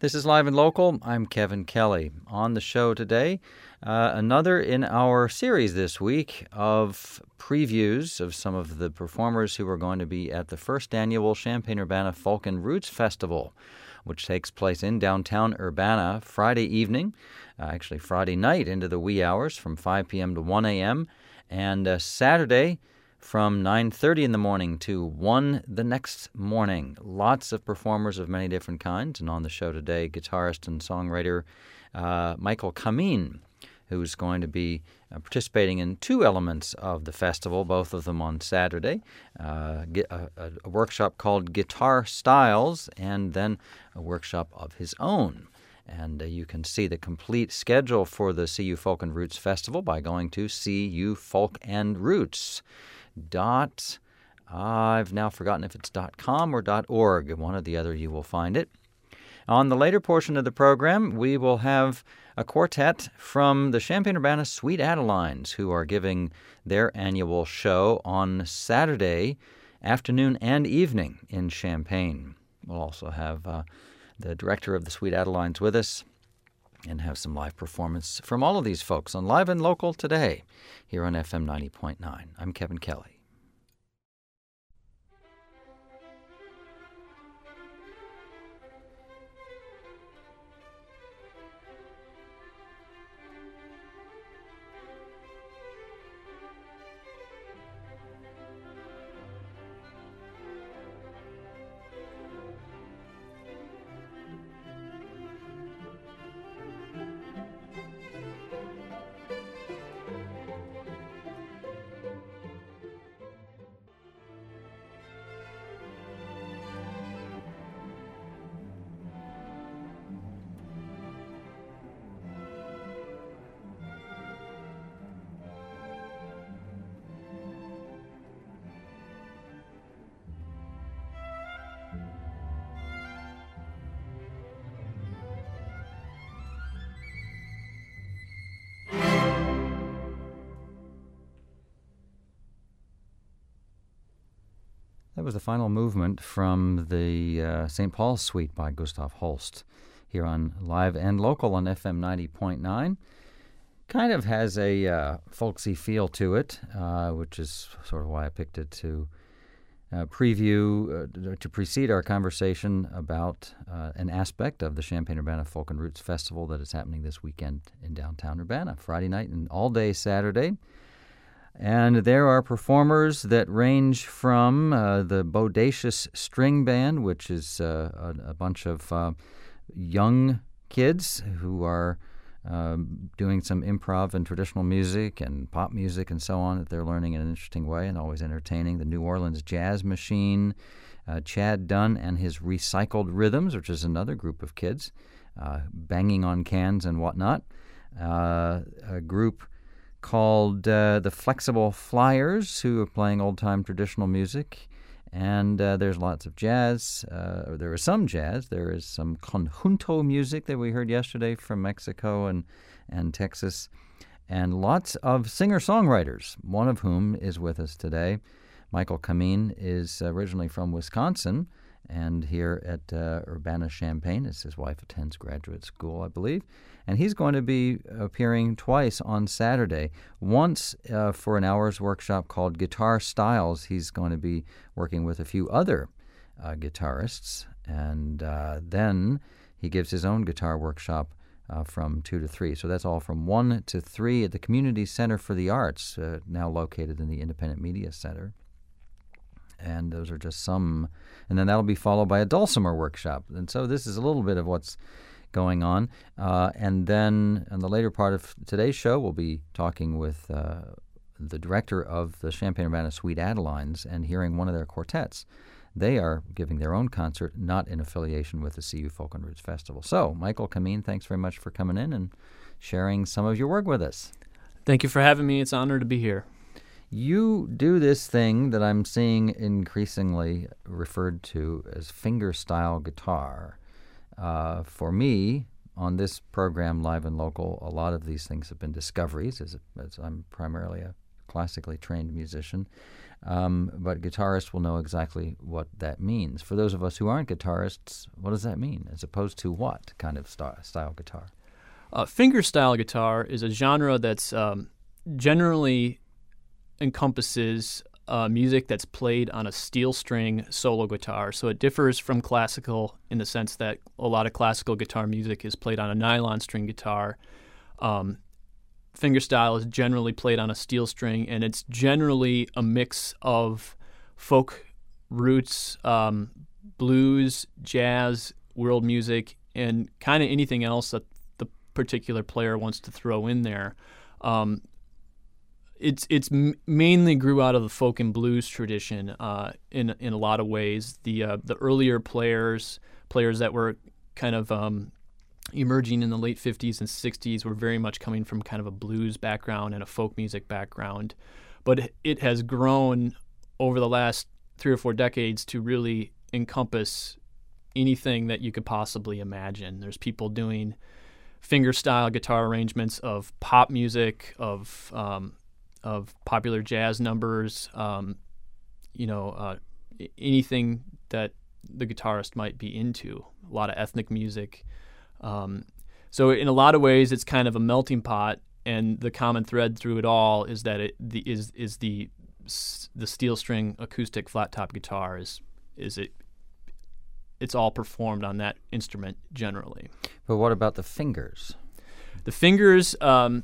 This is Live and Local. I'm Kevin Kelly. On the show today, another in our series this week of previews of some of the performers who are going to be at the first annual Champaign-Urbana Folk and Roots Festival, which takes place in downtown Urbana Friday evening, actually Friday night into the wee hours from 5 p.m. to 1 a.m., and Saturday from 9:30 in the morning to 1 the next morning. Lots of performers of many different kinds. And on the show today, guitarist and songwriter Michael Kameen, who's going to be participating in two elements of the festival, both of them on Saturday, a workshop called Guitar Styles, and then a workshop of his own. And you can see the complete schedule for the CU Folk and Roots Festival by going to cufolkandroots. I've now forgotten if it's .com or .org. One or the other, you will find it. On the later portion of the program, we will have a quartet from the Champaign-Urbana Sweet Adelines, who are giving their annual show on Saturday afternoon and evening in Champaign. We'll also have the director of the Sweet Adelines with us and have some live performance from all of these folks on Live and Local today here on FM 90.9. I'm Kevin Kelly. That was the final movement from the St. Paul's Suite by Gustav Holst here on Live and Local on FM 90.9. Kind of has a folksy feel to it, which is sort of why I picked it to precede our conversation about an aspect of the Champaign-Urbana Folk and Roots Festival that is happening this weekend in downtown Urbana, Friday night and all day Saturday. And there are performers that range from the Bodacious String Band, which is a bunch of young kids who are doing some improv and traditional music and pop music and so on that they're learning in an interesting way and always entertaining. The New Orleans Jazz Machine, Chad Dunn and his Recycled Rhythms, which is another group of kids banging on cans and whatnot. A group called the Flexible Flyers, who are playing old-time traditional music. And there's lots of jazz. There is some jazz. There is some conjunto music that we heard yesterday from Mexico and Texas. And lots of singer-songwriters, one of whom is with us today. Michael Kameen is originally from Wisconsin and here at Urbana-Champaign, as his wife attends graduate school, I believe. And he's going to be appearing twice on Saturday. Once for an hour's workshop called Guitar Styles. He's going to be working with a few other guitarists. And then he gives his own guitar workshop from 2 to 3. So that's all from 1 to 3 at the Community Center for the Arts, now located in the Independent Media Center. And those are just some. And then that'll be followed by a dulcimer workshop. And so this is a little bit of what's going on. And then in the later part of today's show, we'll be talking with the director of the Champaign-Urbana Sweet Adelines and hearing one of their quartets. They are giving their own concert, not in affiliation with the CU Folk and Roots Festival. So, Michael Kameen, thanks very much for coming in and sharing some of your work with us. Thank you for having me. It's an honor to be here. You do this thing that I'm seeing increasingly referred to as finger-style guitar. For me, on this program, Live and Local, a lot of these things have been discoveries, as I'm primarily a classically trained musician. But guitarists will know exactly what that means. For those of us who aren't guitarists, what does that mean, as opposed to what kind of style guitar? Fingerstyle guitar is a genre that's generally encompasses music that's played on a steel string solo guitar. So it differs from classical in the sense that a lot of classical guitar music is played on a nylon string guitar. Fingerstyle is generally played on a steel string, and it's generally a mix of folk roots, blues, jazz, world music, and kind of anything else that the particular player wants to throw in there. It's mainly grew out of the folk and blues tradition in a lot of ways. The earlier players that were kind of emerging in the late 50s and 60s were very much coming from kind of a blues background and a folk music background. But it has grown over the last 3 or 4 decades to really encompass anything that you could possibly imagine. There's people doing fingerstyle guitar arrangements of pop music, of popular jazz numbers, anything that the guitarist might be into. A lot of ethnic music. So in a lot of ways, it's kind of a melting pot, and the common thread through it all is that the steel string acoustic flat top guitar it's all performed on that instrument generally. But what about the fingers? The fingers,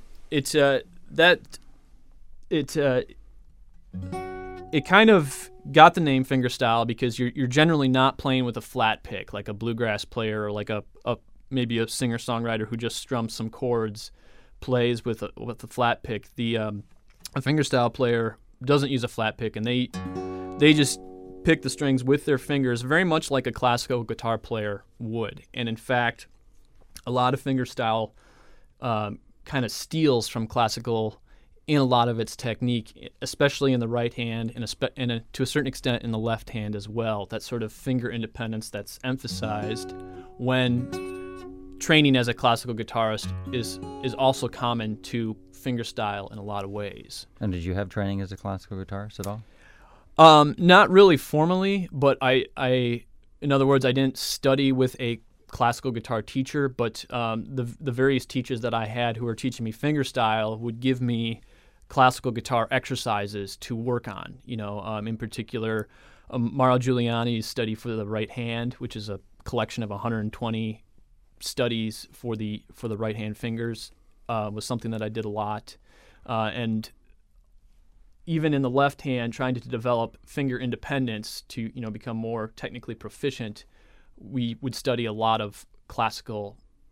it kind of got the name fingerstyle because you're generally not playing with a flat pick like a bluegrass player or like maybe a singer-songwriter who just strums some chords plays with a flat pick. A fingerstyle player doesn't use a flat pick, and they just pick the strings with their fingers, very much like a classical guitar player would. And in fact, a lot of fingerstyle kind of steals from classical in a lot of its technique, especially in the right hand and to a certain extent in the left hand as well. That sort of finger independence that's emphasized when training as a classical guitarist is also common to fingerstyle in a lot of ways. And did you have training as a classical guitarist at all? Not really formally, but in other words, I didn't study with a classical guitar teacher, but the various teachers that I had who were teaching me fingerstyle would give me classical guitar exercises to work on. In particular, Mauro Giuliani's study for the right hand, which is a collection of 120 studies for the right hand fingers, was something that I did a lot, and even in the left hand, trying to develop finger independence to become more technically proficient, we would study a lot of classical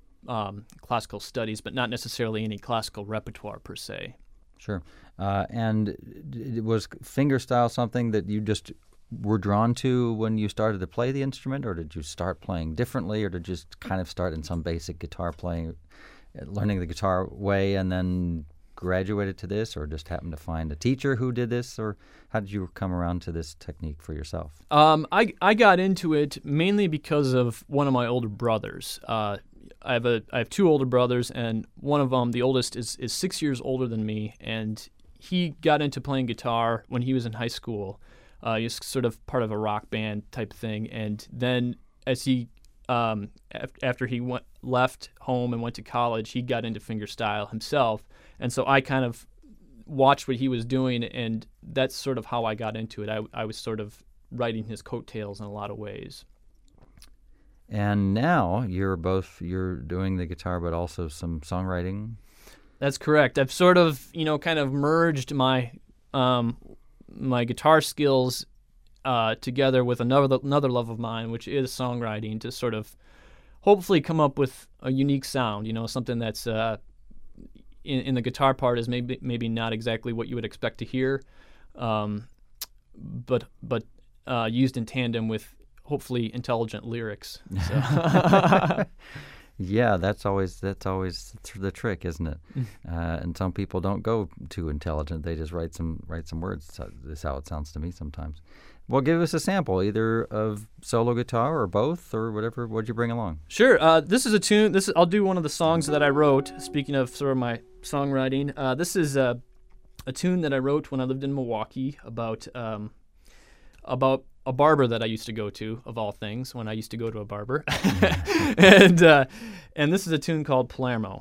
studies, but not necessarily any classical repertoire per se. Sure. And was fingerstyle something that you just were drawn to when you started to play the instrument, or did you start playing differently, or did you just kind of start in some basic guitar playing, learning the guitar way, and then graduated to this, or just happened to find a teacher who did this, or how did you come around to this technique for yourself? I got into it mainly because of one of my older brothers. I have 2 older brothers, and one of them, the oldest, is 6 years older than me, and he got into playing guitar when he was in high school. He was sort of part of a rock band type thing, and then as he after he left home and went to college, he got into fingerstyle himself, and so I kind of watched what he was doing, and that's sort of how I got into it. I was sort of riding his coattails in a lot of ways. And now you're doing the guitar, but also some songwriting. That's correct. I've sort of, kind of merged my my guitar skills together with another love of mine, which is songwriting, to sort of hopefully come up with a unique sound. Something that's in the guitar part is maybe not exactly what you would expect to hear, but used in tandem with hopefully intelligent lyrics. So. Yeah, that's always the trick, isn't it? And some people don't go too intelligent; they just write some words. That's how it sounds to me sometimes. Well, give us a sample, either of solo guitar or both, or whatever. What'd you bring along? Sure. This is a tune. I'll do one of the songs that I wrote. Speaking of sort of my songwriting, this is a tune that I wrote when I lived in Milwaukee about a barber that I used to go to, of all things, when I used to go to a barber. and this is a tune called Palermo.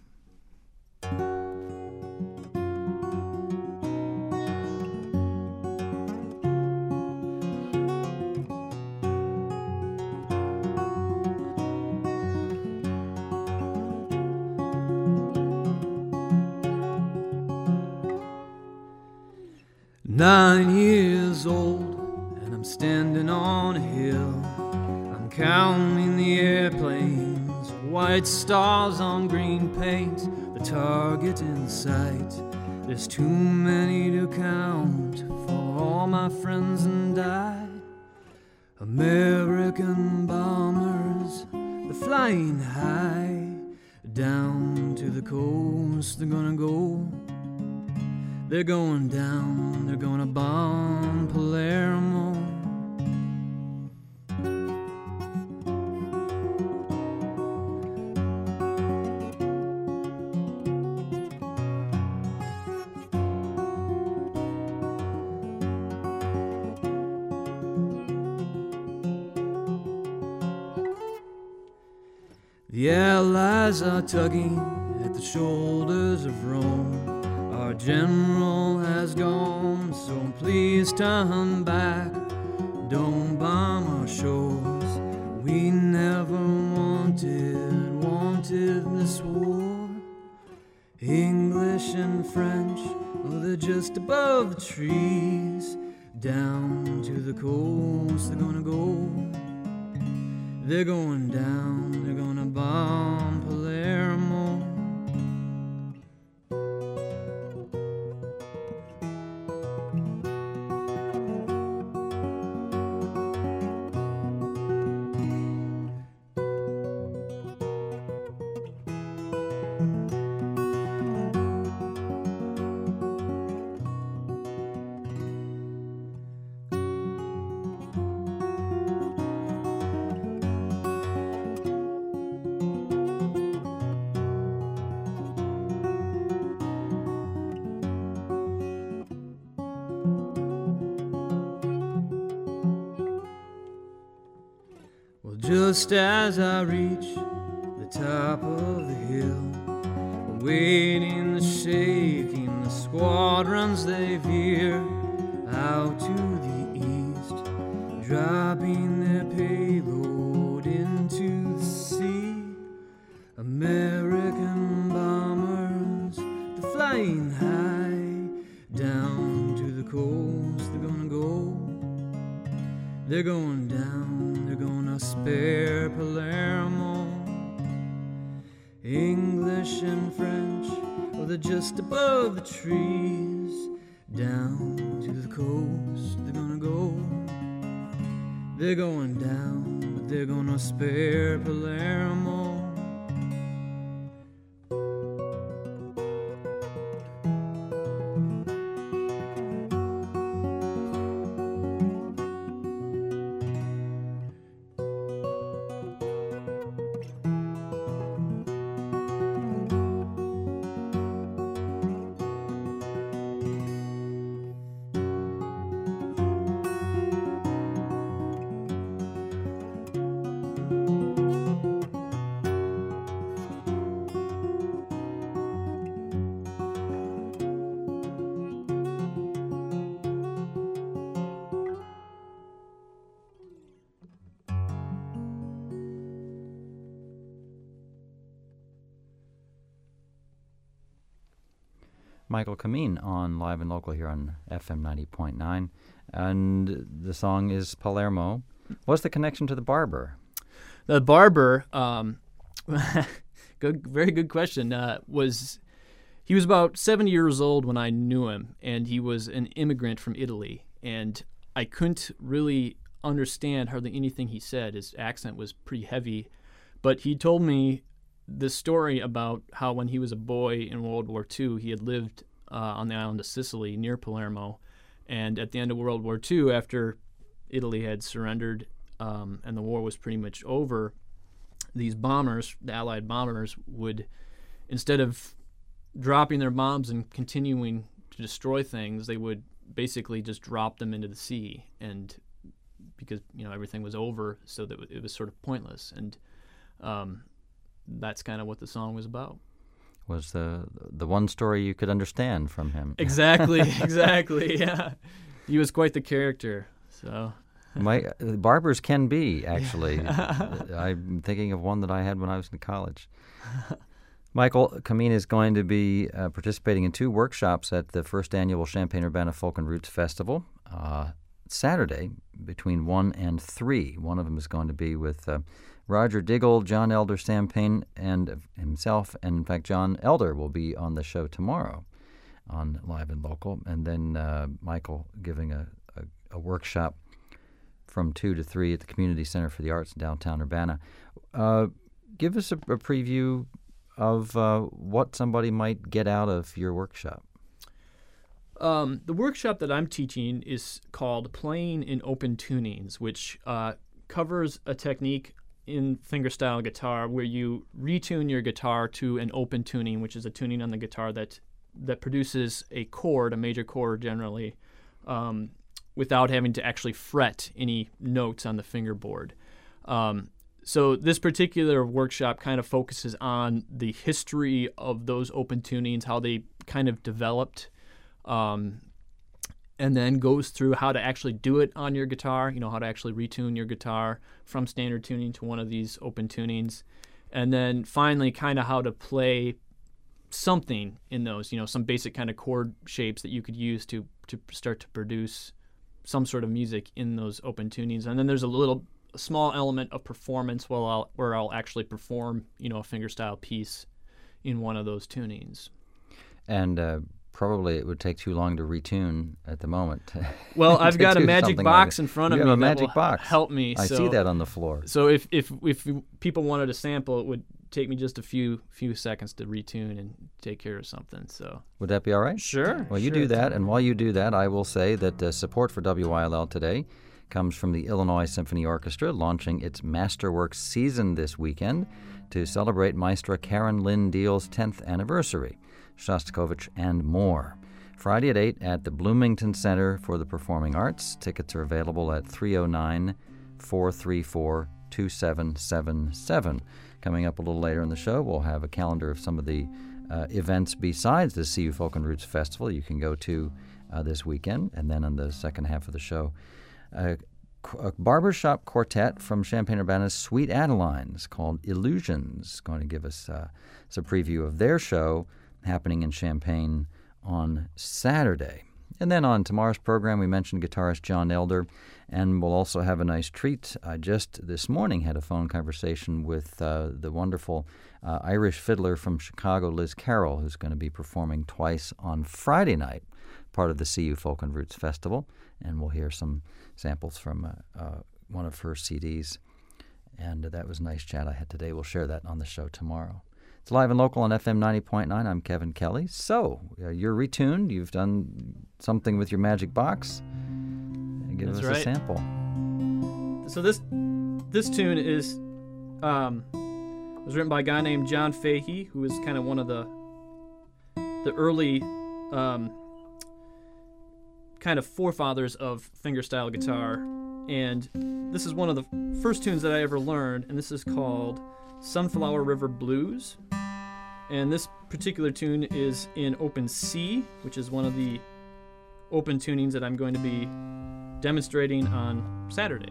"9 years old, and I'm standing on a hill. I'm counting the airplanes, white stars on green paint, the target in sight. There's too many to count for all my friends and I. American bombers, they're flying high. Down to the coast they're gonna go. They're going down, they're gonna bomb Palermo. The Allies are tugging at the shoulders of Rome. Our general has gone, so please turn back. Don't bomb our shores. We never wanted this war. English and French, oh, they're just above the trees. Down to the coast they're gonna go. They're going down, they're gonna bomb Palermo. Just as I reach the top of the hill, awaiting the shaking, the squadrons they veer out to the east, dropping their payload into the sea. American bombers, they're flying high. Down to the coast they're gonna go. They're going down, they're gonna spare Palermo. English and French, oh, they're just above the trees. Down to the coast they're gonna go. They're going down, but they're gonna spare Palermo. Michael Kameen on Live and Local here on FM 90.9. And the song is Palermo. What's the connection to the barber? The barber, very good question, he was about 70 years old when I knew him, and he was an immigrant from Italy. And I couldn't really understand hardly anything he said. His accent was pretty heavy. But he told me this story about how when he was a boy in World War II, he had lived on the island of Sicily near Palermo. And at the end of World War II, after Italy had surrendered and the war was pretty much over, these bombers, the Allied bombers, would, instead of dropping their bombs and continuing to destroy things, they would basically just drop them into the sea, and because everything was over, so that it was sort of pointless, and that's kind of what the song was about. Was the one story you could understand from him. Exactly. Yeah, he was quite the character. So barbers can be, actually. I'm thinking of one that I had when I was in college. Michael Kameen is going to be participating in 2 workshops at the first annual Champaign-Urbana Folk and Roots Festival Saturday between 1 and 3. One of them is going to be with Roger Diggle, John Elder, Sam Payne, and himself. And in fact, John Elder will be on the show tomorrow on Live and Local. And then Michael giving a workshop from 2 to 3 at the Community Center for the Arts in downtown Urbana. Give us a preview of what somebody might get out of your workshop. The workshop that I'm teaching is called Playing in Open Tunings, which covers a technique in fingerstyle guitar where you retune your guitar to an open tuning, which is a tuning on the guitar that produces a chord, a major chord generally, without having to actually fret any notes on the fingerboard. So this particular workshop kind of focuses on the history of those open tunings, how they kind of developed, and then goes through how to actually do it on your guitar, how to actually retune your guitar from standard tuning to one of these open tunings. And then finally kind of how to play something in those, some basic kind of chord shapes that you could use to start to produce some sort of music in those open tunings. And then there's a small element of performance where I'll actually perform, a fingerstyle piece in one of those tunings. And probably it would take too long to retune at the moment. Well, I've got a magic box in front of me that magic will box. Help me. I see that on the floor. So if people wanted a sample, it would take me just a few seconds to retune and take care of something. So would that be all right? Sure. Well, you do that, and while you do that, I will say that support for WYLL today comes from the Illinois Symphony Orchestra, launching its Masterworks season this weekend to celebrate Maestra Karen Lynn Deal's 10th anniversary. Shostakovich, and more. Friday at 8 at the Bloomington Center for the Performing Arts. Tickets are available at 309-434-2777. Coming up a little later in the show, we'll have a calendar of some of the events besides the CU Folk and Roots Festival you can go to this weekend. And then in the second half of the show, a barbershop quartet from Champaign-Urbana's Sweet Adelines called Illusions, going to give us a preview of their show happening in Champaign on Saturday. And then on tomorrow's program, we mentioned guitarist John Elder, and we'll also have a nice treat. I just this morning had a phone conversation with the wonderful Irish fiddler from Chicago, Liz Carroll, who's going to be performing twice on Friday night, part of the CU Folk and Roots Festival, and we'll hear some samples from one of her CDs. And that was a nice chat I had today. We'll share that on the show tomorrow. It's Live and Local on FM 90.9. I'm Kevin Kelly. So, you're retuned. You've done something with your magic box. Give us a sample. So this tune is was written by a guy named John Fahey, who is kind of one of the early kind of forefathers of fingerstyle guitar. And this is one of the first tunes that I ever learned, and this is called Sunflower River Blues. And this particular tune is in open C, which is one of the open tunings that I'm going to be demonstrating on Saturday.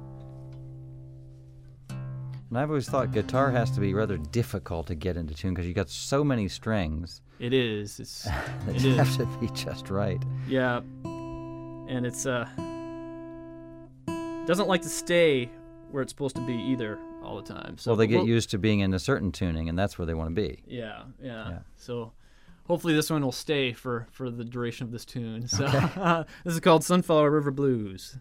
And I've always thought guitar has to be rather difficult to get into tune because you got so many strings. It is. It have to be just right. Yeah, and it's doesn't like to stay where it's supposed to be either all the time. So well, they get used to being in a certain tuning, and that's where they want to be. Yeah. So hopefully this one will stay for the duration of this tune. So okay. This is called Sunflower River Blues.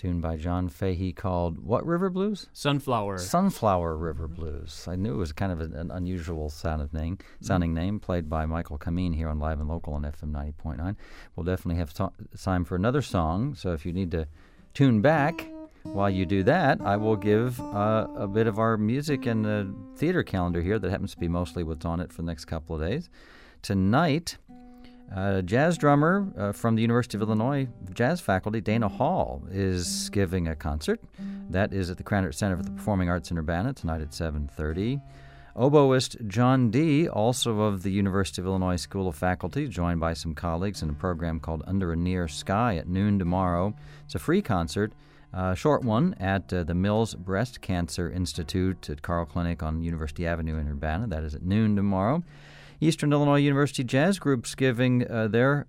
tune by John Fahey called what river blues? Sunflower. Sunflower River Blues. I knew it was kind of an unusual sounding name, played by Michael Kameen here on Live and Local on FM 90.9. We'll definitely have time for another song, so if you need to tune back while you do that, I will give a bit of our music and theater calendar here that happens to be mostly what's on it for the next couple of days. Tonight, jazz drummer from the University of Illinois jazz faculty, Dana Hall, is giving a concert. That is at the Krannert Center for the Performing Arts in Urbana tonight at 7:30. Oboist John Dee, also of the University of Illinois School of Faculty, joined by some colleagues in a program called Under a Near Sky at noon tomorrow. It's a free concert, short one, at the Mills Breast Cancer Institute at Carle Clinic on University Avenue in Urbana. That is at noon tomorrow. Eastern Illinois University Jazz Group's giving their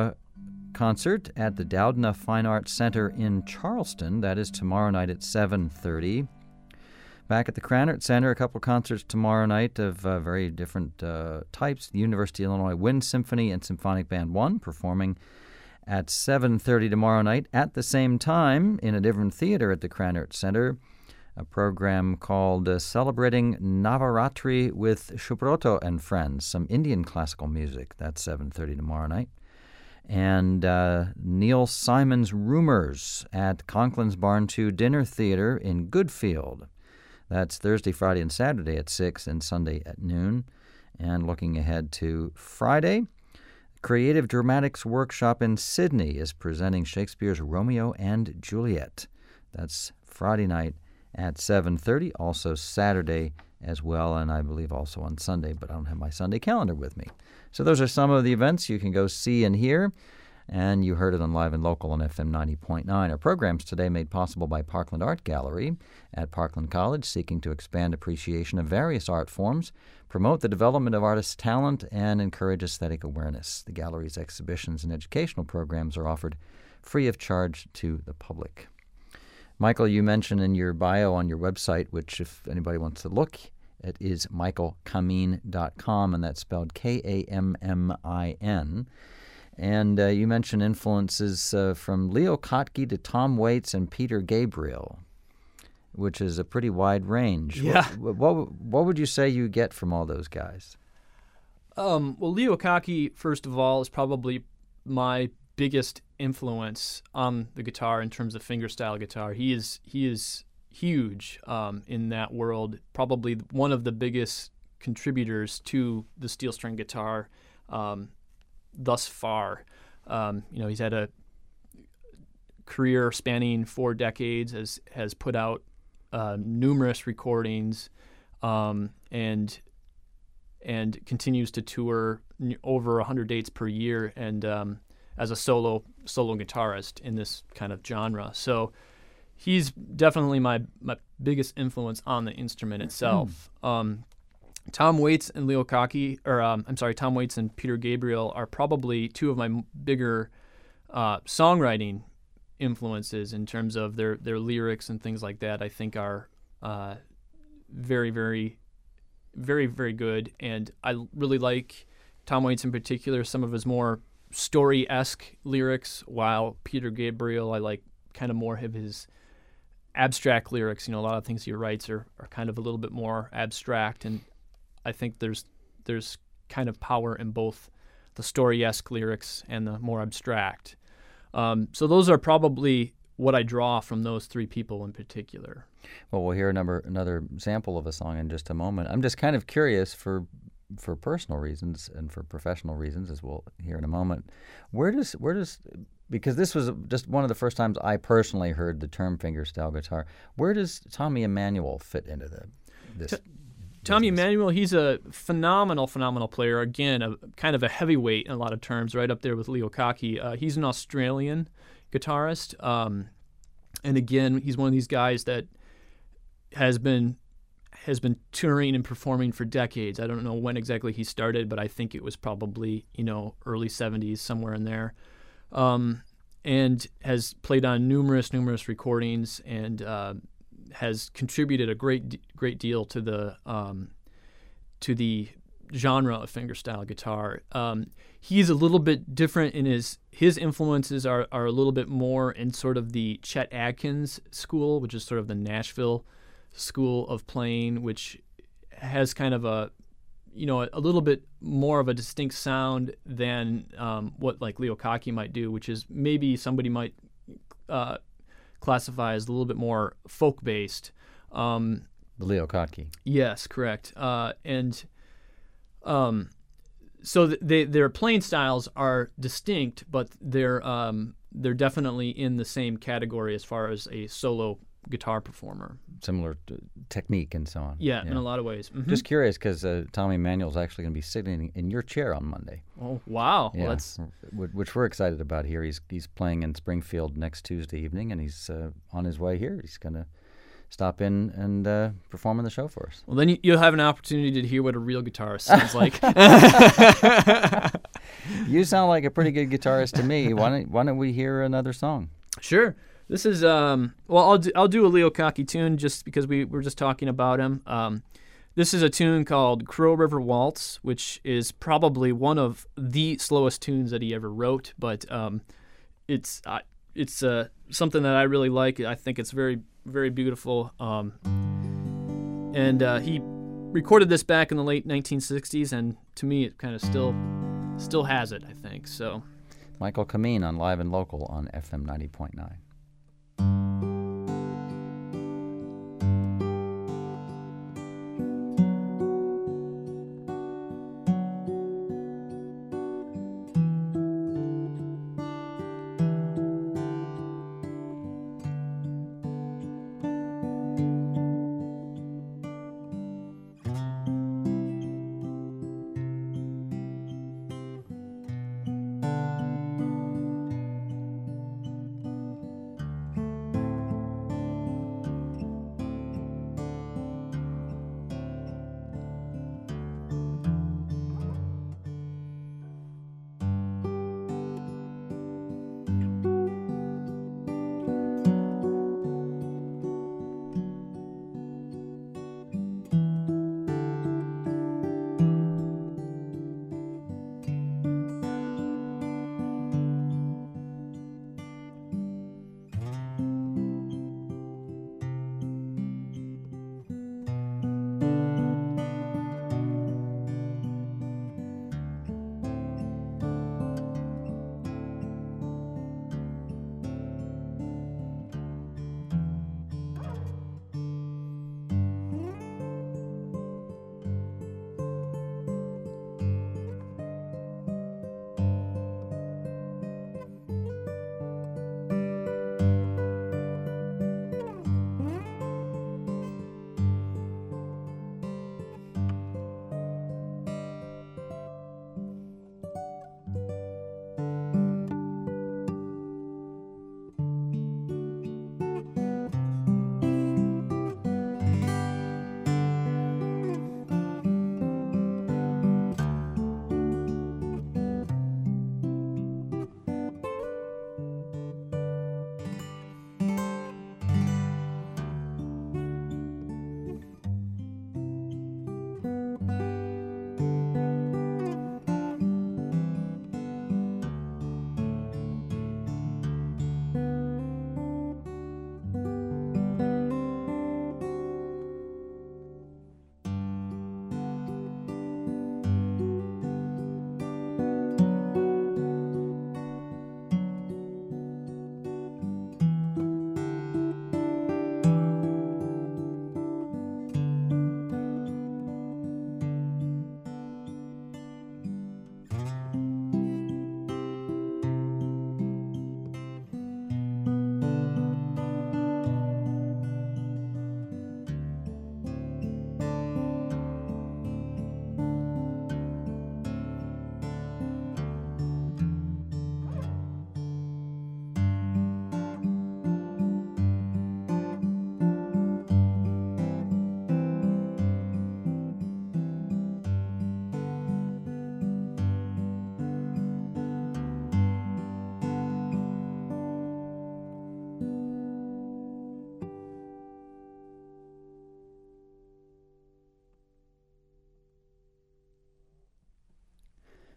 concert at the Doudna Fine Arts Center in Charleston. That is tomorrow night at 7:30. Back at the Krannert Center, a couple concerts tomorrow night of very different types. The University of Illinois Wind Symphony and Symphonic Band 1 performing at 7:30 tomorrow night. At the same time, in a different theater at the Krannert Center, a program called Celebrating Navaratri with Shubroto and Friends, some Indian classical music. That's 7:30 tomorrow night. And Neil Simon's Rumors at Conklin's Barn 2 Dinner Theater in Goodfield. That's Thursday, Friday, and Saturday at 6 and Sunday at noon. And looking ahead to Friday, Creative Dramatics Workshop in Sydney is presenting Shakespeare's Romeo and Juliet. That's Friday night at 7:30, also Saturday as well, and I believe also on Sunday, but I don't have my Sunday calendar with me. So those are some of the events you can go see and hear, and you heard it on Live and Local on FM 90.9. Our program's today made possible by Parkland Art Gallery at Parkland College, seeking to expand appreciation of various art forms, promote the development of artists' talent, and encourage aesthetic awareness. The gallery's exhibitions and educational programs are offered free of charge to the public. Michael, you mentioned in your bio on your website, which if anybody wants to look, it is michaelkameen.com, and that's spelled Kammin. And you mentioned influences from Leo Kottke to Tom Waits and Peter Gabriel, which is a pretty wide range. Yeah. What would you say you get from all those guys? Well, Leo Kottke, first of all, is probably my biggest influence on the guitar in terms of fingerstyle guitar. He is huge in that world. Probably one of the biggest contributors to the steel string guitar thus far. He's had a career spanning 4 decades. Has put out numerous recordings and continues to tour over 100 dates per year and as a solo guitarist in this kind of genre. So he's definitely my biggest influence on the instrument itself. Tom Waits and Tom Waits and Peter Gabriel are probably two of my bigger songwriting influences in terms of their lyrics and things like that. I think are very, very, very, very good. And I really like Tom Waits in particular, some of his more story-esque lyrics, while Peter Gabriel, I like kind of more of his abstract lyrics. A lot of things he writes are kind of a little bit more abstract, and I think there's kind of power in both the story-esque lyrics and the more abstract. So those are probably what I draw from those 3 people in particular. Well, we'll hear another sample of a song in just a moment. I'm just kind of curious for personal reasons and for professional reasons, as we'll hear in a moment. Where does because this was just one of the first times I personally heard the term fingerstyle guitar. Where does Tommy Emmanuel fit into this? Tommy Emmanuel, he's a phenomenal player. Again, kind of a heavyweight in a lot of terms, right up there with Leo Kottke. He's an Australian guitarist, and again, he's one of these guys that has been touring and performing for decades. I don't know when exactly he started, but I think it was probably early 70s, somewhere in there, and has played on numerous recordings and has contributed a great deal to the genre of fingerstyle guitar. He's a little bit different in his influences are a little bit more in sort of the Chet Atkins school, which is sort of the Nashville school of playing, which has kind of a little bit more of a distinct sound than what like Leo Kottke might do, which is maybe somebody might classify as a little bit more folk-based. The Leo Kottke. Yes, correct. So their playing styles are distinct, but they're definitely in the same category as far as a solo guitar performer. Similar technique and so on. Yeah, in a lot of ways. Mm-hmm. Just curious because Tommy Emmanuel's actually going to be sitting in your chair on Monday. Oh, wow. Yeah, Well, which we're excited about here. He's playing in Springfield next Tuesday evening, and he's on his way here. He's going to stop in and perform on the show for us. Well, then you'll have an opportunity to hear what a real guitarist sounds like. You sound like a pretty good guitarist to me. Why don't we hear another song? Sure. This is I'll do a Leo Kottke tune just because we were just talking about him. This is a tune called Crow River Waltz, which is probably one of the slowest tunes that he ever wrote, but it's something that I really like. I think it's very, very beautiful. And he recorded this back in the late 1960s, and to me, it kind of still has it, I think. So, Michael Kameen on Live and Local on FM 90.9.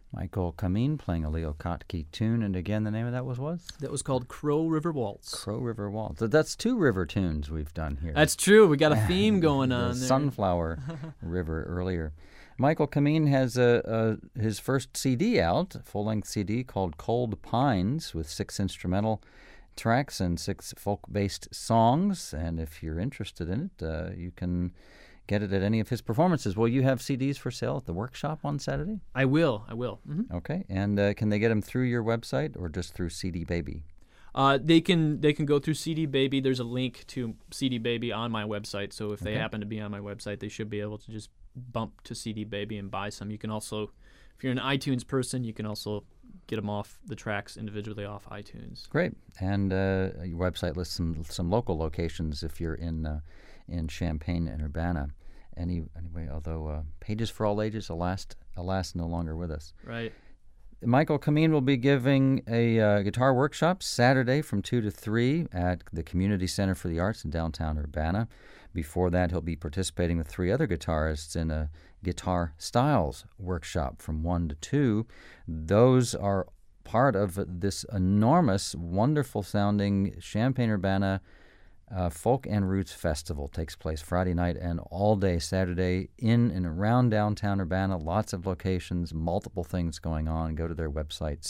Michael Kameen playing a Leo Kottke tune, and again, the name of that was? That was called Crow River Waltz. Crow River Waltz. That's 2 river tunes we've done here. That's true. We got a theme going on there. Sunflower River earlier. Michael Kameen has his first CD out, full-length CD called Cold Pines, with 6 instrumental tracks and 6 folk-based songs. And if you're interested in it, you can get it at any of his performances. Will you have CDs for sale at the workshop on Saturday? I will. Mm-hmm. Okay. And can they get them through your website or just through CD Baby? They can go through CD Baby. There's a link to CD Baby on my website, so if they happen to be on my website, they should be able to just bump to CD Baby and buy some. You can also, if you're an iTunes person, you can also get them off the tracks individually off iTunes. Great. And your website lists some local locations if you're in Champaign and Urbana. Anyway, although Pages for All Ages, alas, no longer with us. Right. Michael Kameen will be giving a guitar workshop Saturday from 2 to 3 at the Community Center for the Arts in downtown Urbana. Before that, he'll be participating with 3 other guitarists in a guitar styles workshop from 1 to 2. Those are part of this enormous, wonderful-sounding Champaign-Urbana Folk and Roots Festival. Takes place Friday night and all day Saturday in and around downtown Urbana. Lots of locations, multiple things going on. Go to their website,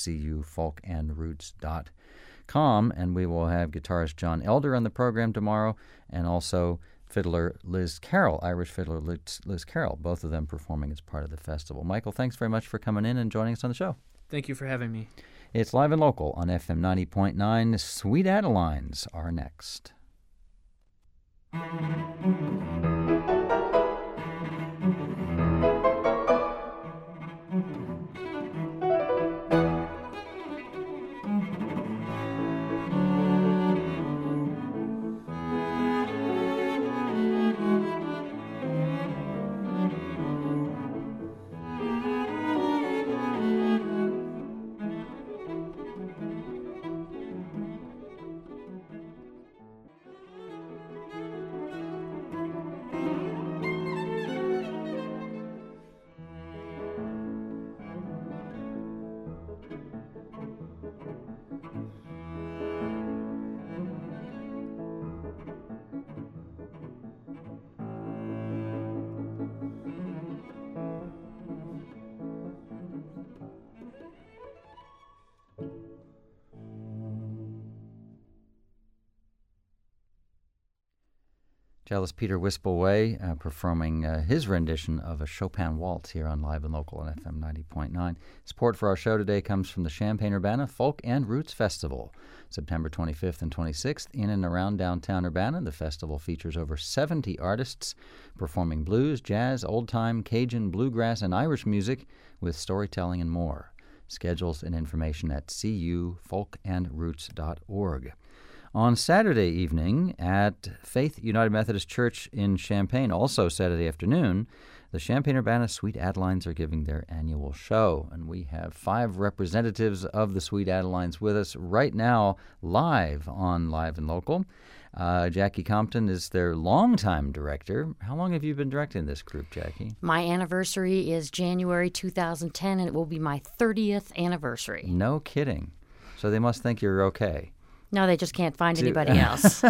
cufolkandroots.com, and we will have guitarist John Elder on the program tomorrow, and also fiddler Liz Carroll, Irish fiddler Liz Carroll, both of them performing as part of the festival. Michael, thanks very much for coming in and joining us on the show. Thank you for having me. It's Live and Local on FM 90.9. Sweet Adelines are next. Cellist Peter Wispelwey performing his rendition of a Chopin waltz here on Live and Local on FM 90.9. Support for our show today comes from the Champaign-Urbana Folk and Roots Festival, September 25th and 26th in and around downtown Urbana. The festival features over 70 artists performing blues, jazz, old-time, Cajun, bluegrass, and Irish music with storytelling and more. Schedules and information at cufolkandroots.org. On Saturday evening at Faith United Methodist Church in Champaign, also Saturday afternoon, the Champaign-Urbana Sweet Adelines are giving their annual show. And we have 5 representatives of the Sweet Adelines with us right now live on Live and Local. Jackie Compton is their longtime director. How long have you been directing this group, Jackie? My anniversary is January 2010, and it will be my 30th anniversary. No kidding. So they must think you're okay. No, they just can't find anybody else.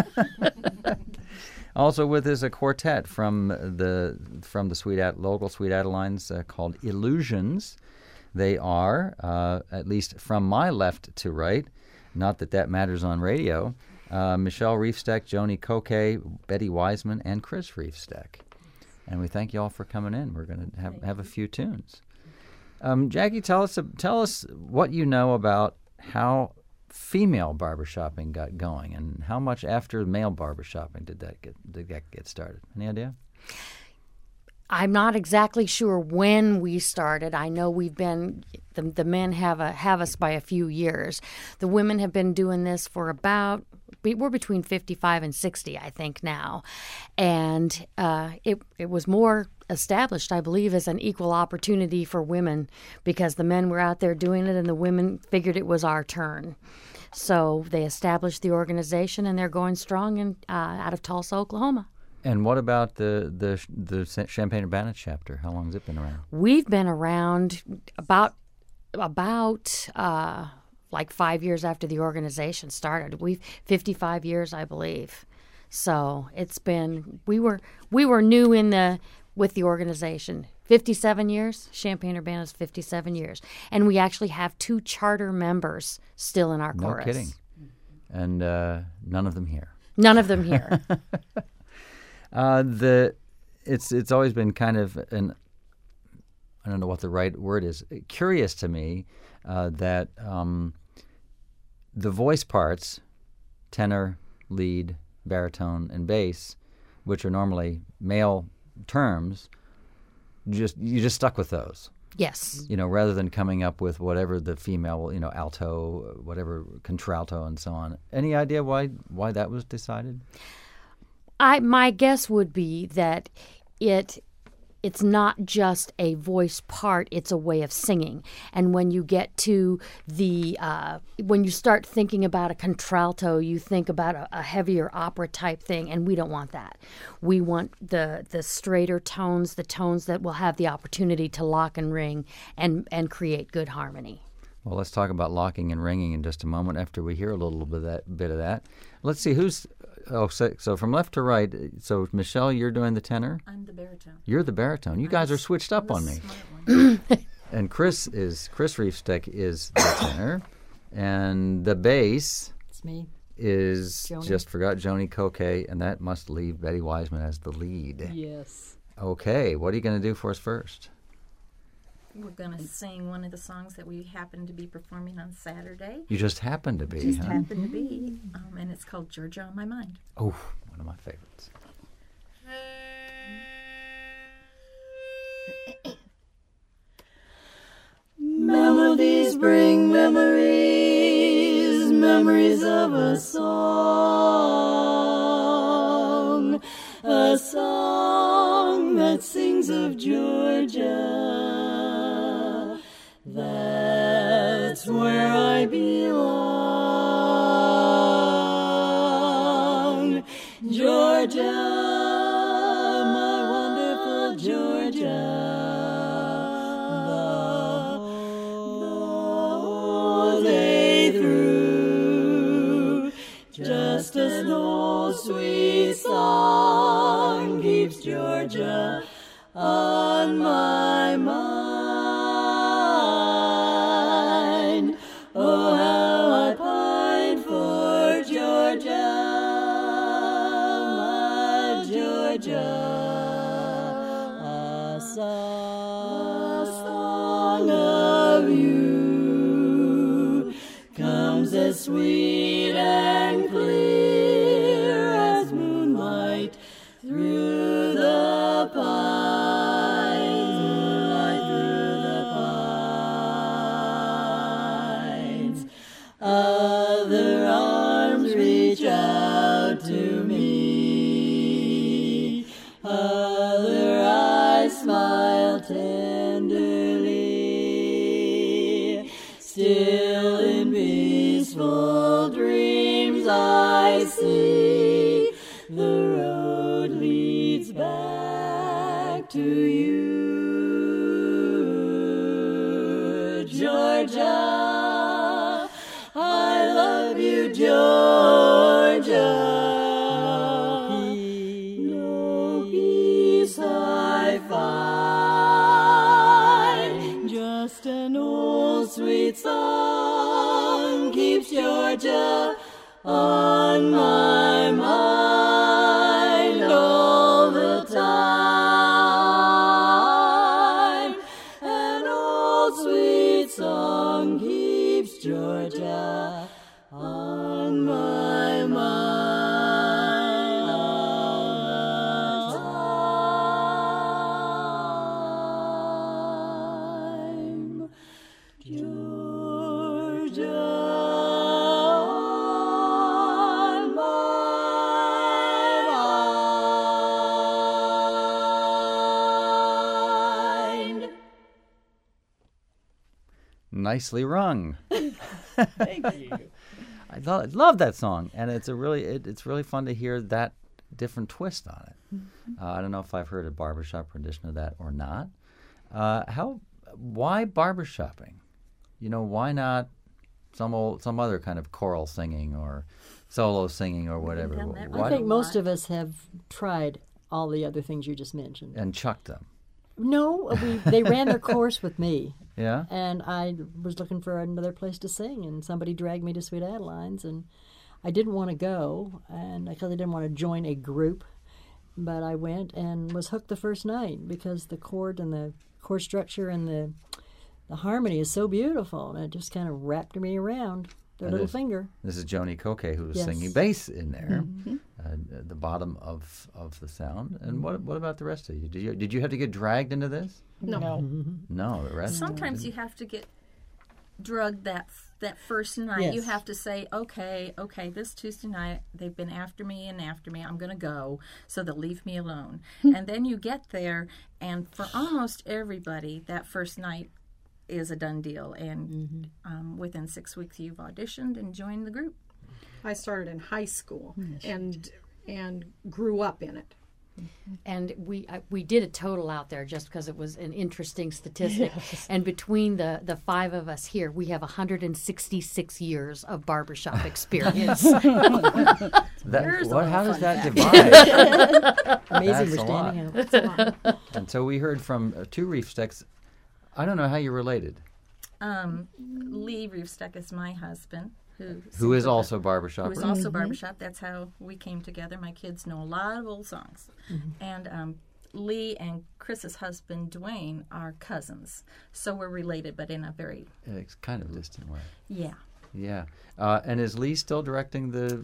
Also with us a quartet from the local Sweet Adelines called Illusions. They are, at least from my left to right, not that matters on radio, Michelle Riefsteck, Joni Koke, Betty Wiseman, and Chris Riefsteck. And we thank you all for coming in. We're going to have a few tunes. Jackie, tell us what you know about how female barbershopping got going, and how much after male barbershopping did that get started? Any idea? I'm not exactly sure when we started. I know we've been the men have us by a few years. The women have been doing this for we're between 55 and 60, I think now, and it was more established, I believe, as an equal opportunity for women because the men were out there doing it and the women figured it was our turn. So they established the organization, and they're going strong out of Tulsa, Oklahoma. And what about the Champaign-Urbana chapter? How long has it been around? We've been around about about like 5 years after the organization started. 55 years, I believe. So it's been we were new with the organization. 57 years. Champaign-Urbana's 57 years, and we actually have 2 charter members still in our chorus. No kidding. And none of them here. None of them here. It's always been kind of I don't know what the right word is, curious to me that the voice parts, tenor, lead, baritone, and bass, which are normally male terms, you just stuck with those. Yes. Rather than coming up with whatever the female, alto, whatever, contralto, and so on. Any idea why that was decided? My guess would be that it's not just a voice part, it's a way of singing. And when you get to when you start thinking about a contralto, you think about a heavier opera type thing, and we don't want that. We want the straighter tones, the tones that will have the opportunity to lock and ring and create good harmony. Well, let's talk about locking and ringing in just a moment after we hear a little bit of that. Let's see who's... so from left to right. So, Michelle, you're doing the tenor? I'm the baritone. You're the baritone. You guys are switched up on me. And Chris Riefsteck is the tenor. And the bass... It's me. Is, Joni. just forgot, Joni Coquet, and that must leave Betty Wiseman as the lead. Yes. Okay, what are you going to do for us first? We're going to sing one of the songs that we happen to be performing on Saturday. You just happen to be, Just huh? happen to be. And it's called Georgia on My Mind. Oh, one of my favorites. Melodies bring memories, memories of a song that sings of Georgia. That's where I belong. Georgia, my wonderful Georgia. The whole day through, just an old sweet song keeps Georgia on my mind. Oh, how I pine for Georgia, my Georgia. A song of you comes as sweet and clear as moonlight through the pines, moonlight through the pines. Other arms reach out to me, other eyes smile tenderly. Still in peaceful dreams I see the road leads back to you, Georgia. I love you, Georgia. No peace I find, just an old sweet song keeps Georgia on my mind all the time. An old sweet song keeps Georgia on my mind all the time. Georgia on my mind. Nicely rung. Thank you. I love that song, and it's really fun to hear that different twist on it. I don't know if I've heard a barbershop rendition of that or not. Why barbershopping? why not some other kind of choral singing or solo singing or whatever? done that Why- I think most of us have tried all the other things you just mentioned. and chucked them. No, they ran their course with me, Yeah? and I was looking for another place to sing, and somebody dragged me to Sweet Adeline's, and I didn't want to go, and because I didn't want to join a group, but I went and was hooked the first night because the chord and the chord structure and the harmony is so beautiful, and it just kind of wrapped me around their And little this- finger. This is Joni Koke who was Yes. singing bass in there, at the bottom of the sound. And what about the rest of you? Did you have to get dragged into this? No. No, the rest. Sometimes you have to get drugged that first night. You Yes. have to say, okay, this Tuesday night they've been after me. I'm going to go, so they'll leave me alone. And then you get there, and for almost everybody, that first night is a done deal. And within 6 weeks, you've auditioned and joined the group. I started in high school and grew up in it. And we did a total out there just because it was an interesting statistic. And between the five of us here, we have 166 years of barbershop experience. How does that divide? Amazing That's we're a lot. standing up. And so we heard from two Reefstecks. I don't know how you're related. Lee Reefsteck is my husband, Who is also barbershop. who is also barbershop. That's how we came together. My kids know a lot of old songs. And Lee and Chris's husband, Dwayne, are cousins. So we're related, but in a very, It's kind of distant way. yeah. Yeah. And is Lee still directing the...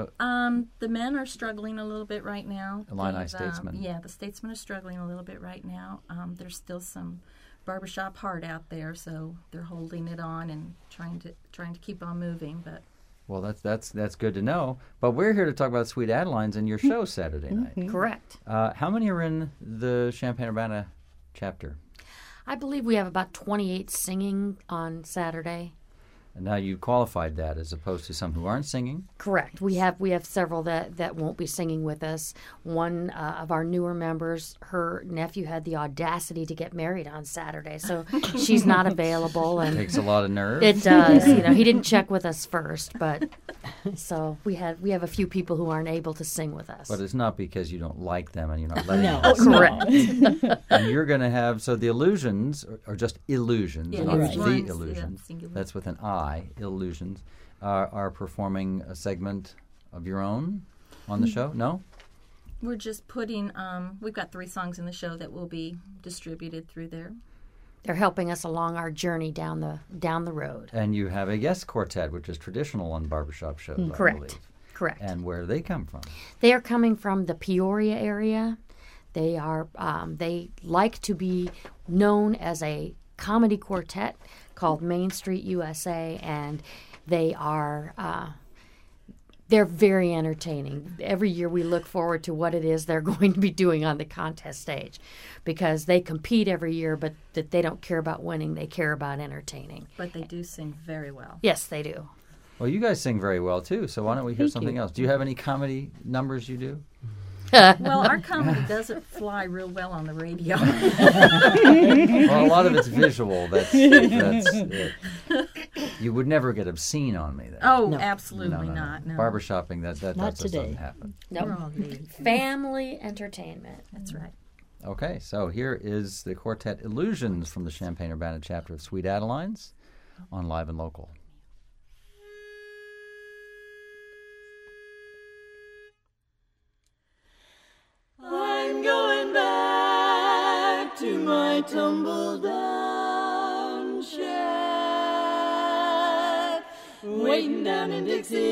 The men are struggling a little bit right now. Illini They've, Statesman. Yeah, the Statesman is struggling a little bit right now. There's still some barbershop heart out there, so they're holding it on and trying to keep on moving. But Well, that's good to know. But we're here to talk about Sweet Adeline's and your show Saturday night. Correct. How many are in the Champaign-Urbana chapter? I believe we have about 28 singing on Saturday. And now you qualified that as opposed to some who aren't singing. Correct. We have several that won't be singing with us. One of our newer members, her nephew had the audacity to get married on Saturday, so she's not available. And Takes a lot of nerve. it does. He didn't check with us first, but so we have a few people who aren't able to sing with us. But it's not because you don't like them and you're not letting them. Correct. And you're going to have, so the Illusions, or just Illusions, Yeah, not right. the Ones, yeah, Illusions, singular. that's with an I, Illusions, are performing a segment of your own on the show? No? we're just putting. We've got 3 songs in the show that will be distributed through there. They're helping us along our journey down the road. And you have a guest quartet, which is traditional on barbershop shows, I Correct. believe. Correct. And where do they come from? They are coming from the Peoria area. They are. They like to be known as a comedy quartet called Main Street USA, and they are. They're very entertaining. Every year we look forward to what it is they're going to be doing on the contest stage, because they compete every year, but that they don't care about winning. They care about entertaining. But they do sing very well. Yes, they do. Well, you guys sing very well, too, so why don't we hear something else? Do you have any comedy numbers you do? Well, our comedy doesn't fly real well on the radio. Well, a lot of it's visual. That's it. You would never get obscene on me then. Oh, No. absolutely not. No. Barbershopping, that Not just today. doesn't happen. Nope. We're all good. Family entertainment. That's right. Okay, so here is the quartet Illusions from the Champaign-Urbana chapter of Sweet Adeline's on Live and Local. I'm going back to my tumble down shack, waiting down in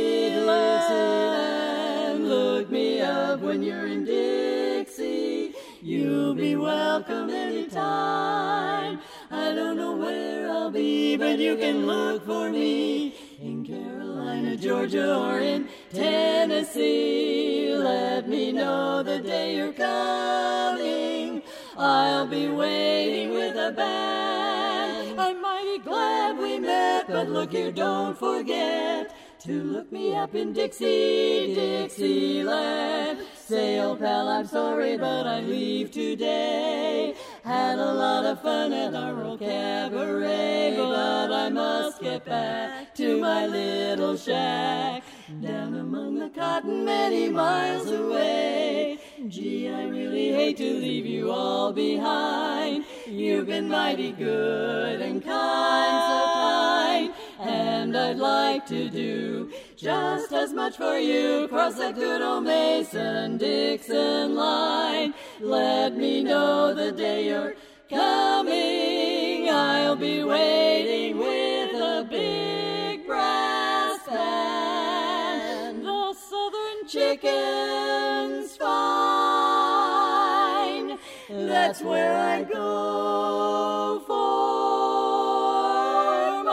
Dixieland. Look me up when you're in Dixie. You'll be welcome anytime. I don't know where I'll be, but you can look for me in Carolina, Georgia, or in Tennessee. Let me know the day you're coming. I'll be waiting with a band. I'm mighty glad we met, but look here, don't forget to look me up in Dixie, Dixieland. Say, old pal, I'm sorry, but I leave today. Had a lot of fun at our old cabaret, but I must get back to my little shack down among the cotton many miles away. Gee, I really hate to leave you all behind. You've been mighty good and kind, so kind, and I'd like to do just as much for you. Cross that good old Mason-Dixon line. Let me know the day you're coming. I'll be waiting with a big brass band. The Southern chicken's fine. That's where I go for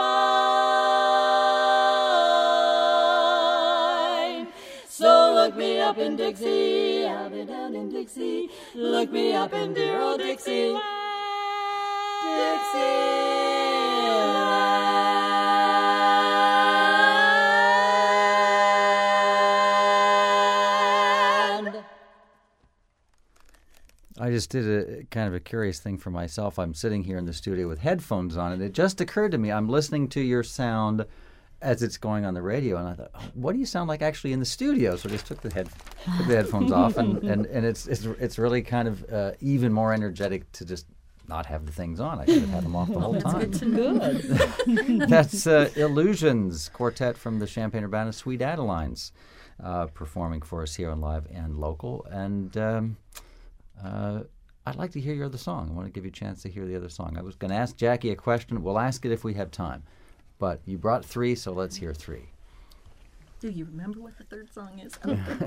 mine. So look me up in Dixie, I'll be down in Dixie. Look me up in dear old Dixie. Dixieland. I just did a kind of a curious thing for myself. I'm sitting here in the studio with headphones on, and it just occurred to me, I'm listening to your sound as it's going on the radio, and I thought, oh, what do you sound like actually in the studio? So I just took the headphones off, and it's really kind of even more energetic to just not have the things on. I should have had them off the whole time. That's good. That's Illusions Quartet from the Champaign-Urbana Sweet Adelines performing for us here on Live and Local. And I'd like to hear your other song. I want to give you a chance to hear the other song. I was going to ask Jackie a question. We'll ask it if we have time. But you brought 3, so let's hear 3. Do you remember what the third song is?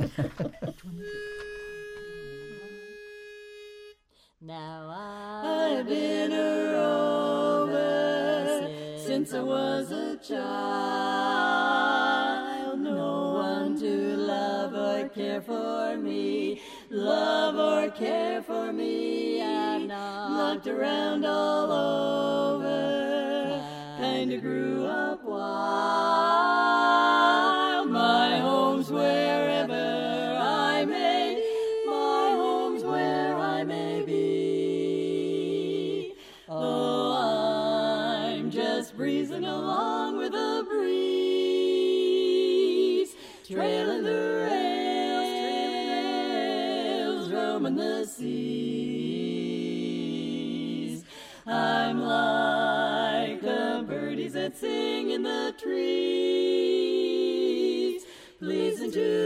Now I've been a rover since I was a child. No one to love or care for me, love or care for me. I've knocked around all over, kinda grew up wild. My home's wherever I may, my home's where I may be. Oh, I'm just breezing along with the breeze, trailing the rails, roaming the seas. I'm like the birdies that sing in the trees, pleasing to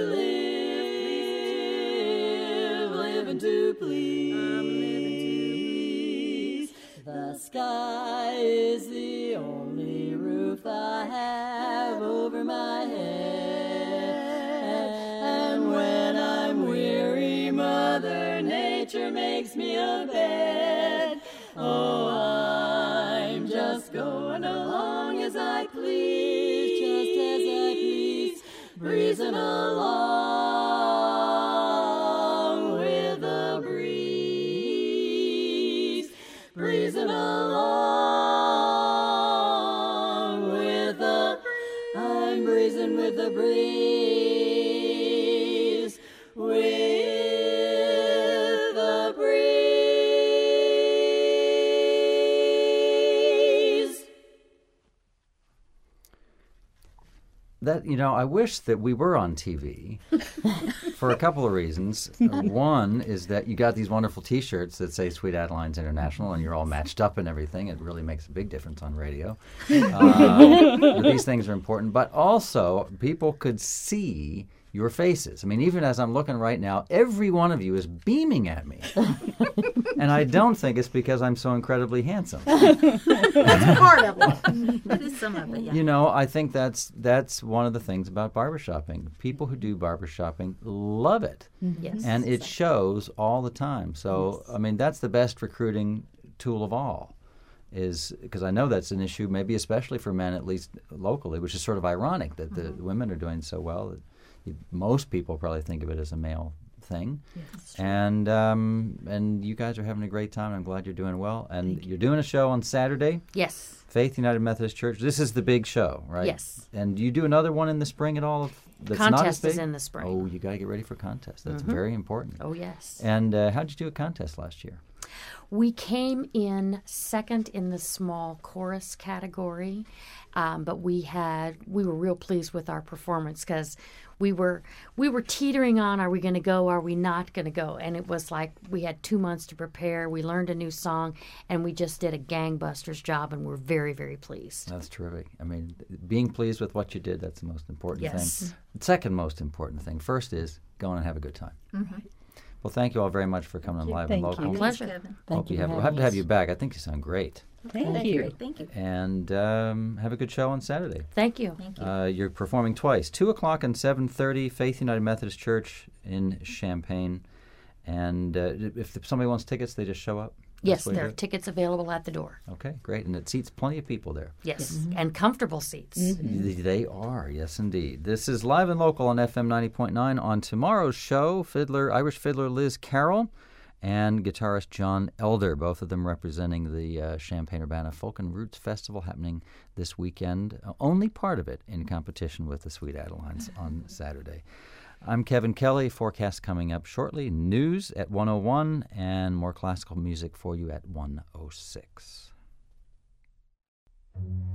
live, living to please. I'm living to please. The sky is the only roof I have over my head, and when I'm weary, Mother Nature makes me a bed. Oh, I'm just going along as I please, just as I please, breezing along with the breeze, breezing along with the, I'm breezing with the breeze, with the breeze. That, I wish that we were on TV for a couple of reasons. One is that you got these wonderful T-shirts that say Sweet Adelines International, and you're all matched up and everything. It really makes a big difference on radio. These things are important. But also, people could see your faces. I mean, even as I'm looking right now, every one of you is beaming at me. And I don't think it's because I'm so incredibly handsome. That's part of it. That is some of it, yeah. I think that's one of the things about barbershopping. People who do barbershopping love it. Yes. And it shows all the time. So, Yes. I mean, that's the best recruiting tool of all, is because I know that's an issue, maybe especially for men, at least locally, which is sort of ironic that the women are doing so well. Most people probably think of it as a male thing. Yes. And you guys are having a great time. I'm glad you're doing well. And you're doing a show on Saturday. Yes. Faith United Methodist Church. This is the big show, right? Yes. And do you do another one in the spring at all? That's not as Contest is big? in the spring. Oh, you got to get ready for contest. That's very important. Oh, yes. And how'd you do a contest last year? We came in second in the small chorus category, but we were real pleased with our performance because we were teetering on, are we going to go, are we not going to go? And it was like we had 2 months to prepare. We learned a new song, and we just did a gangbusters job, and we're very, very pleased. That's terrific. I mean, being pleased with what you did, that's the most important thing. Yes. The second most important thing. First is go on and have a good time. Mm-hmm. Well, thank you all very much for coming on Live and Local. Pleasure. Kevin. Hope you we'll have to have you back. I think you sound great. Thank you. Great. Thank you. And have a good show on Saturday. Thank you. Thank you. You're performing twice, 2 o'clock and 7:30, Faith United Methodist Church in Champaign. And if somebody wants tickets, they just show up? Yes, That's the way there to are do it? tickets available at the door. Okay, great. And it seats plenty of people there. Yes, and comfortable seats. They are, yes, indeed. This is Live and Local on FM 90.9. On tomorrow's show, Irish fiddler Liz Carroll and guitarist John Elder, both of them representing the Champaign-Urbana Folk and Roots Festival happening this weekend. Only part of it in competition with the Sweet Adelines on Saturday. I'm Kevin Kelly. Forecast coming up shortly. News at 1:01 and more classical music for you at 1:06.